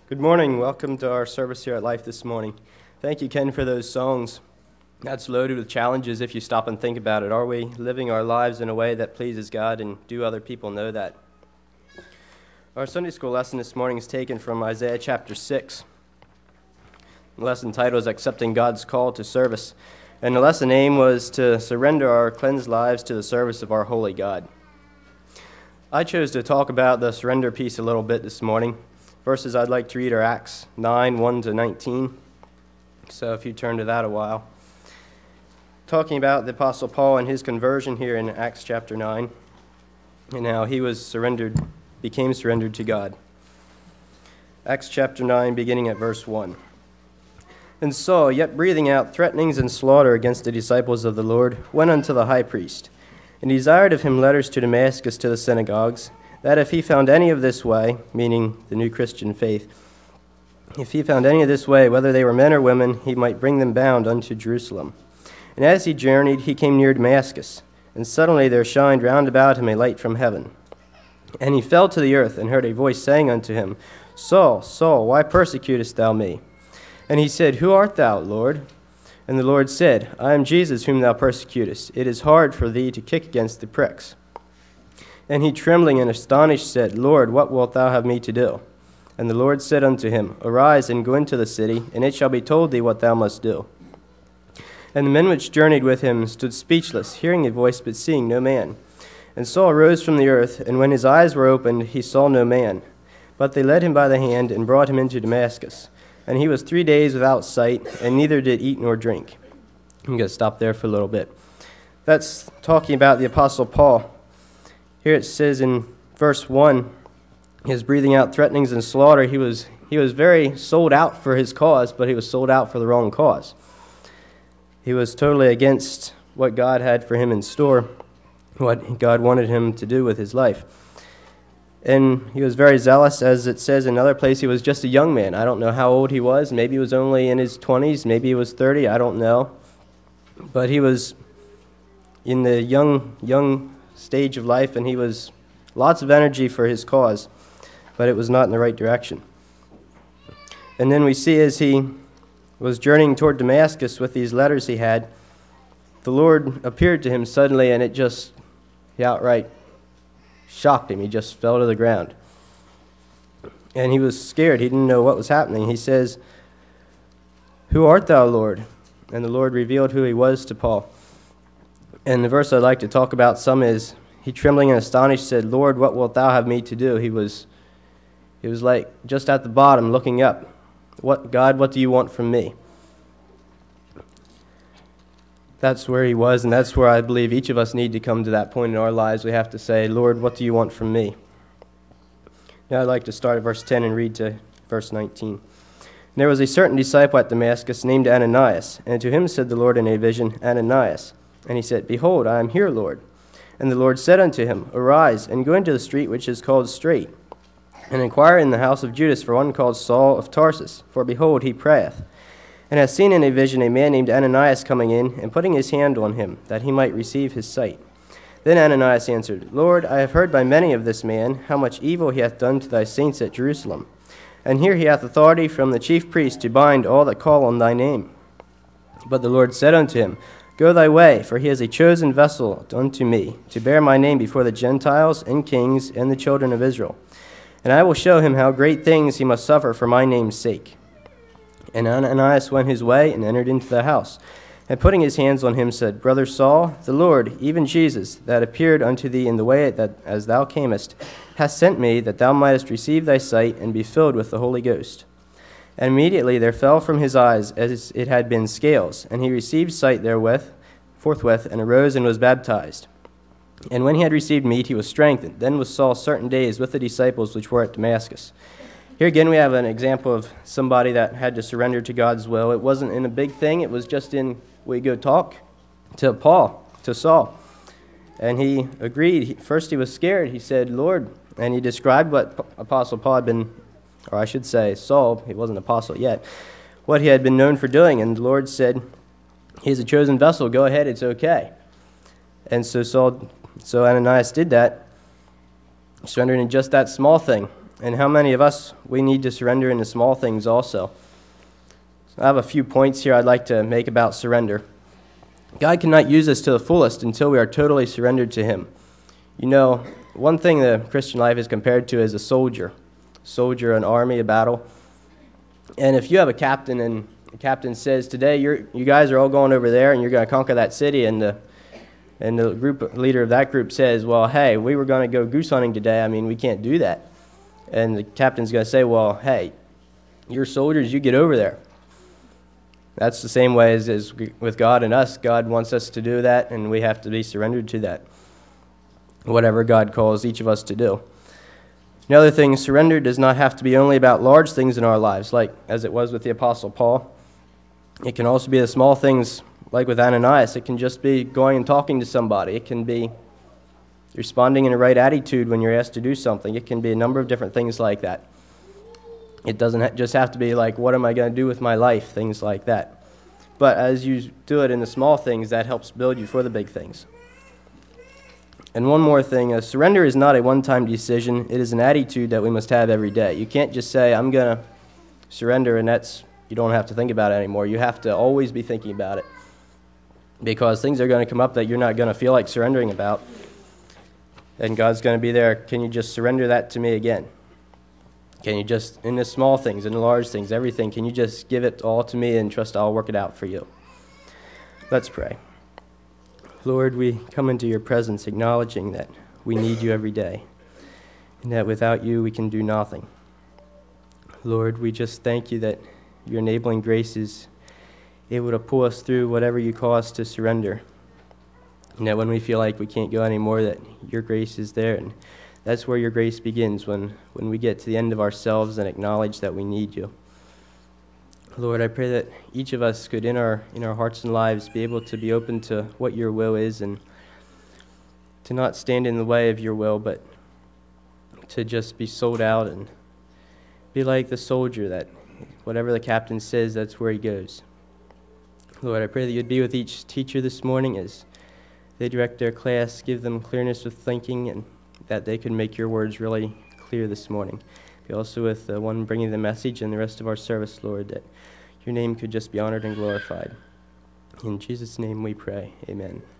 Good morning. Welcome to our service here at Life this morning. Thank you, Ken, for those songs. That's loaded with challenges if you stop and think about it. Are we living our lives in a way that pleases God, and do other people know that? Our Sunday school lesson this morning is taken from Isaiah chapter 6. The lesson title is Accepting God's Call to Service, and the lesson aim was to surrender our cleansed lives to the service of our holy God. I chose to talk about the surrender piece a little bit this morning. Verses I'd like to read are Acts 9, 1 to 19. So if you turn to that a while. Talking about the Apostle Paul and his conversion here in Acts chapter 9, and how he became surrendered to God. Acts chapter 9, beginning at verse 1. And Saul, yet breathing out threatenings and slaughter against the disciples of the Lord, went unto the high priest, and desired of him letters to Damascus to the synagogues, that if he found any of this way, meaning the new Christian faith, if he found any of this way, whether they were men or women, he might bring them bound unto Jerusalem. And as he journeyed, he came near Damascus, and suddenly there shined round about him a light from heaven. And he fell to the earth, and heard a voice saying unto him, Saul, Saul, why persecutest thou me? And he said, Who art thou, Lord? And the Lord said, I am Jesus whom thou persecutest. It is hard for thee to kick against the pricks. And he, trembling and astonished, said, Lord, what wilt thou have me to do? And the Lord said unto him, Arise and go into the city, and it shall be told thee what thou must do. And the men which journeyed with him stood speechless, hearing a voice, but seeing no man. And Saul arose from the earth, and when his eyes were opened, he saw no man. But they led him by the hand, and brought him into Damascus. And he was 3 days without sight, and neither did eat nor drink. I'm going to stop there for a little bit. That's talking about the Apostle Paul. Here it says in verse 1, his breathing out threatenings and slaughter. He was very sold out for his cause, but he was sold out for the wrong cause. He was totally against what God had for him in store, what God wanted him to do with his life. And he was very zealous, as it says in another place. He was just a young man. I don't know how old he was. Maybe he was only in his 20s. Maybe he was 30. I don't know. But he was in the young stage of life, and he was lots of energy for his cause, but it was not in the right direction. And then we see as he was journeying toward Damascus with these letters he had, the Lord appeared to him suddenly, and he outright shocked him. He just fell to the ground. And he was scared. He didn't know what was happening. He says, Who art thou, Lord? And the Lord revealed who he was to Paul. And the verse I'd like to talk about some is, he trembling and astonished said, Lord, what wilt thou have me to do? He was like just at the bottom looking up. God, what do you want from me? That's where he was, and that's where I believe each of us need to come to that point in our lives. We have to say, Lord, what do you want from me? Now I'd like to start at verse 10 and read to verse 19. And there was a certain disciple at Damascus named Ananias, and to him said the Lord in a vision, Ananias. And he said, Behold, I am here, Lord. And the Lord said unto him, Arise, and go into the street which is called Straight, and inquire in the house of Judas for one called Saul of Tarsus, for behold, he prayeth, and hath seen in a vision a man named Ananias coming in, and putting his hand on him, that he might receive his sight. Then Ananias answered, Lord, I have heard by many of this man, how much evil he hath done to thy saints at Jerusalem. And here he hath authority from the chief priest to bind all that call on thy name. But the Lord said unto him, Go thy way, for he is a chosen vessel unto me, to bear my name before the Gentiles and kings and the children of Israel. And I will show him how great things he must suffer for my name's sake. And Ananias went his way and entered into the house, and putting his hands on him said, Brother Saul, the Lord, even Jesus, that appeared unto thee in the way that as thou camest, hath sent me, that thou mightest receive thy sight and be filled with the Holy Ghost. And immediately there fell from his eyes as it had been scales, and he received sight forthwith, and arose and was baptized. And when he had received meat, he was strengthened. Then was Saul certain days with the disciples which were at Damascus. Here again we have an example of somebody that had to surrender to God's will. It wasn't in a big thing. It was just in, we go talk to Saul. And he agreed. First he was scared. He said, Lord, and he described what Apostle Paul had been, or I should say Saul, he wasn't apostle yet, what he had been known for doing. And the Lord said, He's a chosen vessel. Go ahead. It's okay. And so Ananias did that, surrendered in just that small thing. And how many of us, we need to surrender in the small things also. So I have a few points here I'd like to make about surrender. God cannot use us to the fullest until we are totally surrendered to Him. You know, one thing the Christian life is compared to is a soldier, an army, a battle. And if you have a captain and the captain says, today you guys are all going over there and you're going to conquer that city, and the group leader of that group says, well, hey, we were going to go goose hunting today. I mean, we can't do that. And the captain's going to say, well, hey, you're soldiers, you get over there. That's the same way as with God and us. God wants us to do that, and we have to be surrendered to that, whatever God calls each of us to do. Another thing, surrender does not have to be only about large things in our lives, like as it was with the Apostle Paul. It can also be the small things, like with Ananias. It can just be going and talking to somebody. It can be responding in the right attitude when you're asked to do something. It can be a number of different things like that. It doesn't just have to be like, what am I going to do with my life, things like that. But as you do it in the small things, that helps build you for the big things. And one more thing, surrender is not a one-time decision. It is an attitude that we must have every day. You can't just say, I'm going to surrender, and you don't have to think about it anymore. You have to always be thinking about it, because things are going to come up that you're not going to feel like surrendering about. And God's going to be there. Can you just surrender that to me again? Can you just, in the small things, in the large things, everything, can you just give it all to me and trust I'll work it out for you? Let's pray. Lord, we come into your presence acknowledging that we need you every day, and that without you we can do nothing. Lord, we just thank you that your enabling grace is able to pull us through whatever you call us to surrender. And that when we feel like we can't go anymore, that your grace is there. And that's where your grace begins, when we get to the end of ourselves and acknowledge that we need you. Lord, I pray that each of us could, in our hearts and lives, be able to be open to what your will is, and to not stand in the way of your will, but to just be sold out and be like the soldier, that whatever the captain says, that's where he goes. Lord, I pray that you'd be with each teacher this morning as they direct their class, give them clearness of thinking, and that they could make your words really clear this morning. Be also with the one bringing the message and the rest of our service, Lord, that your name could just be honored and glorified. In Jesus' name we pray. Amen.